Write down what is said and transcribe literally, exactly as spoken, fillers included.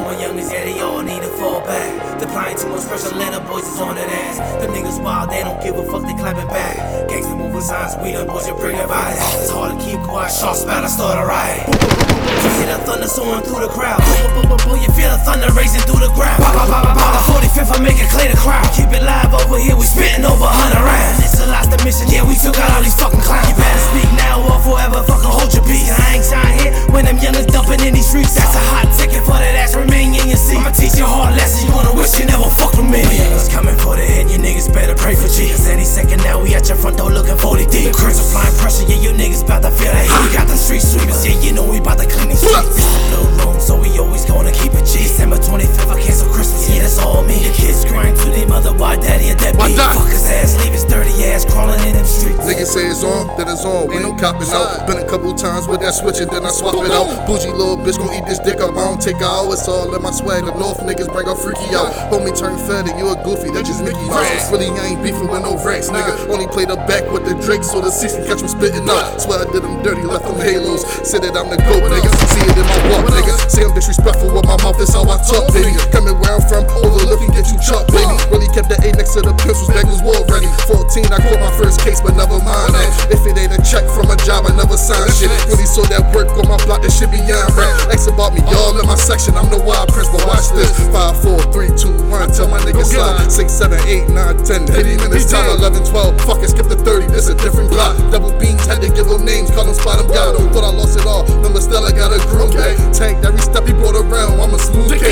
my youngins, yeah, they all need to fall back. Applying too much pressure, Atlanta boys is on that ass. Them niggas wild, they don't give a fuck, they clapping back. Gangsta moving signs, we done boys, you bring their bodies. It's hard to keep quiet, shot spot, I start a riot. You hear the thunder soaring through the crowd. You feel the thunder racing through the ground. The forty-fifth, I make it clear the crowd. Keep it live over here, we spitting over a hundred rounds. It's the last mission, yeah, we took out all these fucking clowns. You better speak now or forever fucking hold your peace. I ain't signed here when them youngins dumping in these streets. That's a hot ticket for that ass remain in your seat. I'ma teach you a hard lesson, you wanna wish you never fucked with me. Youngins coming for the head, you niggas better pray for G. Cause any second now we at your front door looking forty deep. The currents applying pressure, yeah, you niggas bout to feel that heat. We got the street sweepers, yeah, you know we bout to clean these streets. It's a little room, so we always gonna keep it G. December twenty-fifth, I cancel Christmas, yeah, that's all me. The kids crying to their mother, why daddy a deadbeat. Fuck his ass, leave his dirty ass crawling in them streets. Niggas say it's on, then it's on, ain't no copping out. Been a couple times with that switch and then I swap it out. Bougie little bitch gon' eat this dick up, I don't take her out. It's all in my swag, the North niggas bring a freaky out. Homie turn fatty, you a goofy, that just Mickey Mouse. Really, I ain't beefing with no racks, nigga. Only play the back with the Drake, so the six can catch me spitting out. Swear I did them dirty, left them halos. Said that I'm the GOAT, nigga. See it in my walk, nigga. Say I'm disrespectful with my mouth, that's how I talk, baby. Coming where I'm from, overlook and get you chopped, baby. Really kept the A next to the pencils, bag was war ready. fourteen, I caught my first case, but never mind that. If it ain't a check from a job, I never sign shit. Really saw that work on my block, that shit beyond rap. X about me, y'all in my section, I'm the wild prince, but watch this. Five, four, three, two, one, tell my niggas slide. Six, seven, eight, nine, ten, eighty minutes time. Eleven, twelve, fuck it, skip the thirty, this a different block. Double beans, had to give them names, call them spot them, got them. Thought I lost it all, remember still I got a groom bag. Tanked every step he brought around, I'm a smooth cat.